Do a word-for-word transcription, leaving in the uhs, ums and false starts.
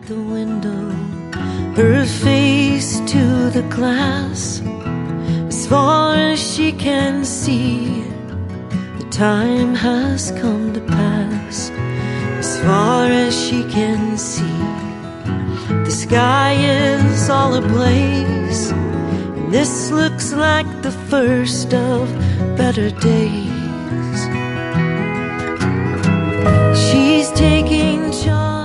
the window, her face to the glass. As far as she can see, the time has come to pass. As far as she can see, the sky is all ablaze, and this looks like the first of better days. She's taking charge.